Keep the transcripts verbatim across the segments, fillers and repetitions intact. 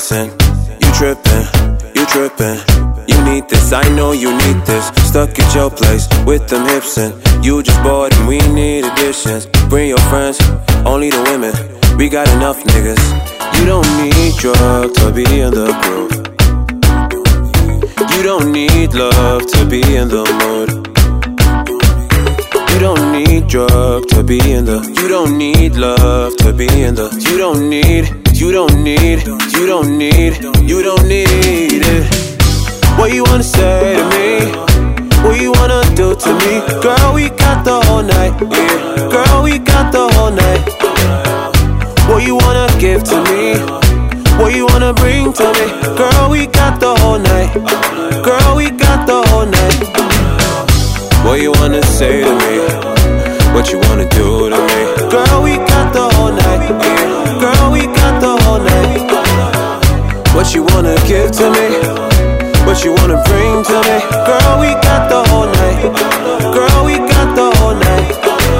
listen, you trippin', you trippin'. You need this, I know you need this. Stuck at your place with them hips and you just bored and we need additions. Bring your friends, only the women. We got enough niggas. You don't need drugs to be in the groove. You don't need love to be in the mood. You don't need drugs to be in the. You don't need love to be in the. You don't need. You don't need. You don't need. You don't need it. What you wanna say to me? What you wanna do to me? Girl, we got the whole night. Yeah. Girl, we got the whole night. What you wanna give to me? What you wanna bring to me? Girl, we got the whole night. Girl, we got the whole night. What you wanna say to me? What you wanna do to me? Girl, we got the whole night. Yeah. Girl, we got the whole night. What you wanna give to me? What you wanna bring to me? Girl, we got the whole night. Girl, we got the whole night.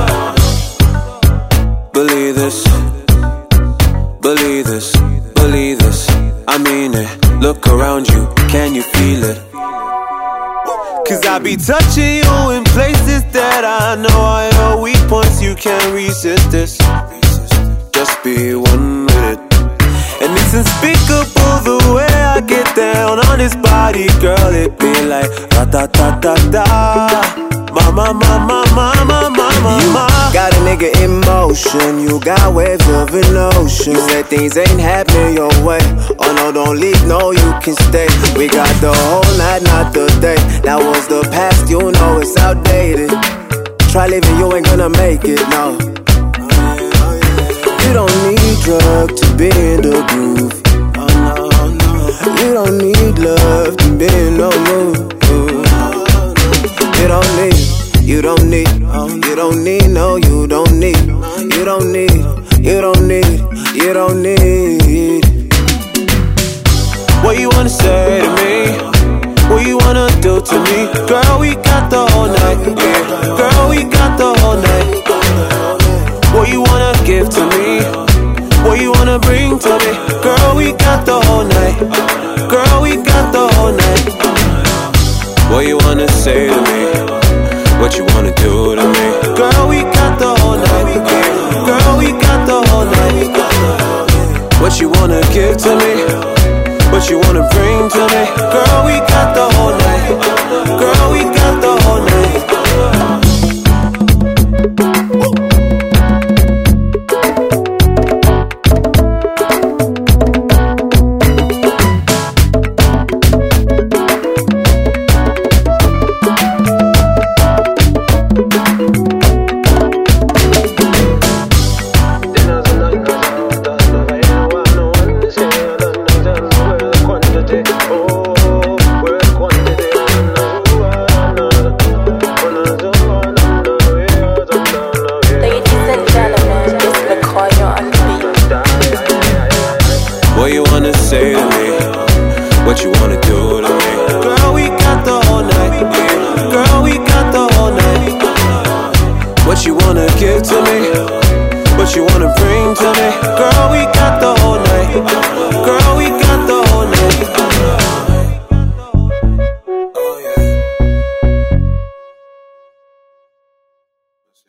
Believe this. Believe this. Believe this. I mean it. Look around you. Can you feel it? Cause I be touching you in places that I know I know weak points. You can't resist this. Just be one with it. And it's unspeakable the way I get down on this body, girl. It be like ra-ta-ta-ta-ta. Mama, mama, mama, mama, mama. You got a nigga in motion. You got waves of an ocean. You said things ain't happening your way. Oh no, don't leave, no, you can stay. We got the whole night, not the day. That was the past, you know it's outdated. Try living, you ain't gonna make it, no. You don't need drugs to be in the groove. Oh no, no. You don't need love to be in no mood. You don't need, you don't need, you don't need, no, you don't need, you don't need, you don't need, you don't need. What you wanna say to me? What you wanna do to me? Girl, we got the whole night. Yeah. Girl, we got the whole night. What you wanna give to me? What you wanna bring to me? Girl, we got the whole night. Girl, we got the whole night. What you wanna say to me? What you wanna do to me? Girl, we got the whole night. Girl, we got the whole night. What you wanna give to me? What you wanna bring to me? Girl, we got the whole night. Girl, we got the whole night. What you wanna say to me? What you wanna do to me? Girl, we got the whole night. Yeah. Girl, we got the whole night. What you wanna give to me?